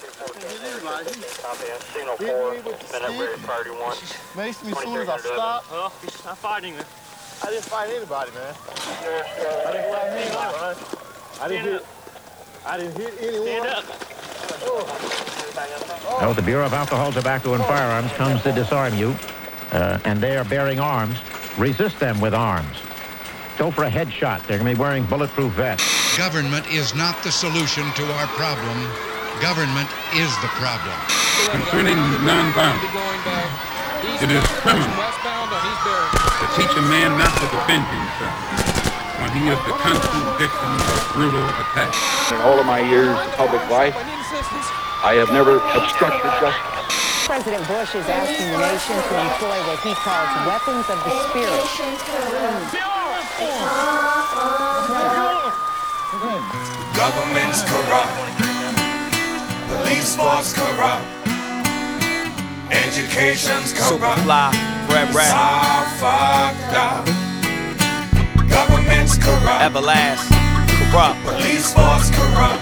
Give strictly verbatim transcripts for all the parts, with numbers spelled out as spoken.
Maced me as soon as I stopped. Well, he's not fighting me. I didn't fight anybody, man. I didn't fight anybody, man. I didn't hit. I didn't hit anyone. Stand up. Oh. Well, the Bureau of Alcohol, Tobacco, and Firearms comes to disarm you, uh, and they are bearing arms. Resist them with arms. Go for a headshot. They're going to be wearing bulletproof vests. Government is not the solution to our problem. Government is the problem. Concerning nonviolence, it is criminal to teach a man not to defend himself when he is the constant victim of brutal attack. In all of my years of public life, I have never obstructed justice. President Bush is asking the nation to employ what he calls weapons of the spirit. Government's corrupt, police force corrupt, education's corrupt, it's all fucked up. Government's corrupt, Everlast, corrupt, police force corrupt,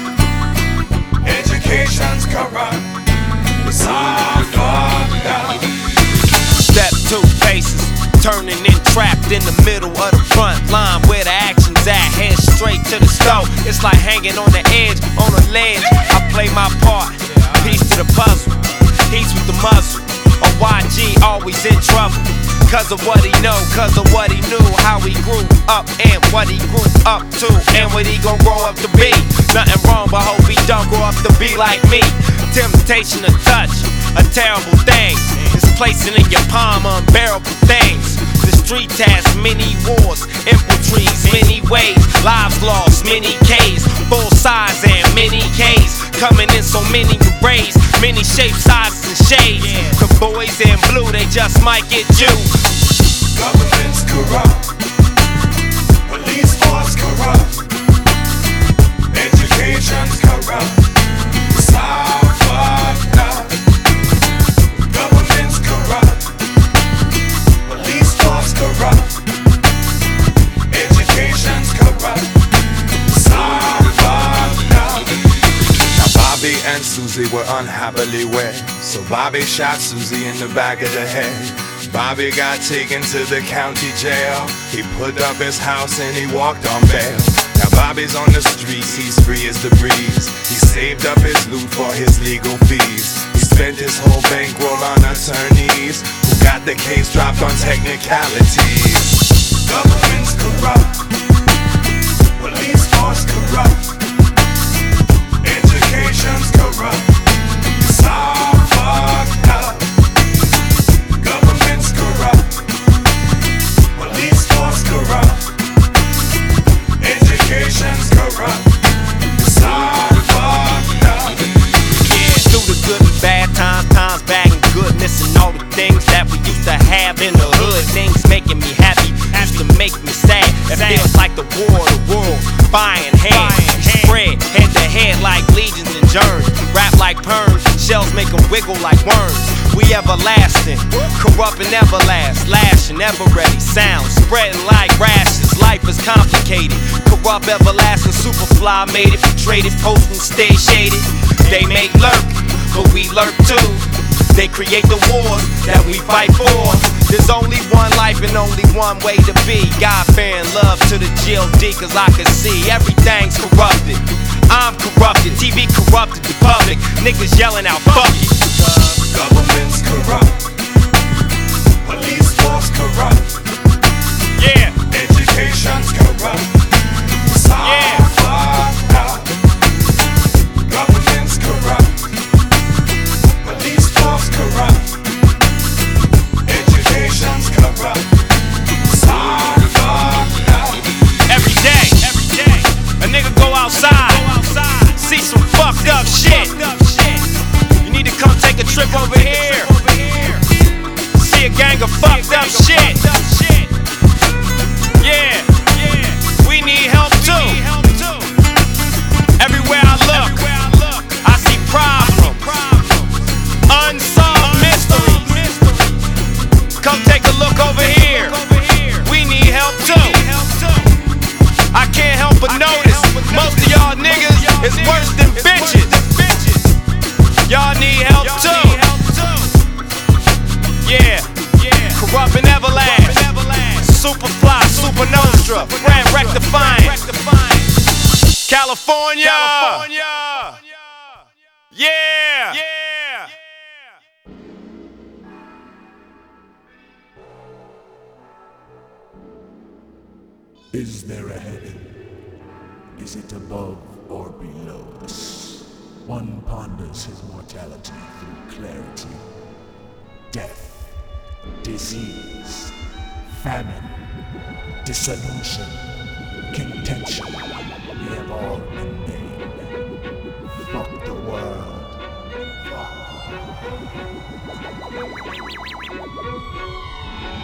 education's corrupt, it's all fucked up. Step two paces, turning and trapped in the middle of the front line where the action's at, head straight to the stove. It's like hanging on the edge, on a ledge. I play my part, piece to the puzzle, he's with the muzzle. A Y G always in trouble, cause of what he know, cause of what he knew, how he grew up and what he grew up to, and what he gon' grow up to be. Nothing wrong, but hope he don't grow up to be like me. Temptation to touch, a terrible thing. It's placing in your palm unbearable things. The street has many wars, infantries, many ways, lives lost, many K's, full size and many K's, coming in so many arrays, many shapes, sizes and shades. The boys in blue, they just might get you. Government's corrupt, police force corrupt, education's corrupt, it's all fucked up. Government's corrupt, police force corrupt, education's corrupt, it's all fucked up. Now Bobby and Susie were unhappily wed, so Bobby shot Susie in the back of the head. Bobby got taken to the county jail. He put up his house and he walked on bail. Now Bobby's on the streets, he's free as the breeze. He saved up his loot for his legal fees. He spent his whole bankroll on attorneys who got the case dropped on technicalities. Government's corrupt, police force corrupt, education's corrupt, it's all fucked up. Government's corrupt, police force corrupt, education's corrupt, it's all fucked up. Yeah, through the good and bad times, times bad and good, missing all the things that we used to have in the hood. Things making me happy, used to make me sad. It feels like the war of the world, buying hands. Spread head to head like legions and germs. Rap like perms, shells make them wiggle like worms. We everlasting, corrupt and everlast, lashing, ever ready. Sound spreading like rashes. Life is complicated. Corrupt, everlasting, superfly made it. Portrayed it, posting, stay shaded. They may lurk, but we lurk too. They create the wars that we fight for. There's only one life and only one way to be. God-fearing love to the G O D, cause I can see everything's corrupted. I'm corrupted, T V corrupted, the public. Niggas yelling out, fuck it. Government's corrupt, police force corrupt, yeah, education's corrupt, it's all yeah. fucked up. Government's corrupt, police force corrupt, education's corrupt, it's all fucked up. Every day, every day, a nigga go outside, go outside, see some fucked up shit. You need to come take a trip over here. See a gang of fucked up shit. Yeah, we need help too. Everywhere I look, I see problems, unsolved mysteries. Come take a look over here. We need help too. I can't help but notice most of y'all niggas is worse than bitches. last. Superfly, Super Nostra, Brand Rectifying. California. California. Yeah. Yeah. Is there a heaven? Is it above or below us? One ponders his mortality through clarity. Death, disease, famine, dissolution, contention, we have all been made. Fuck the world. Fuck.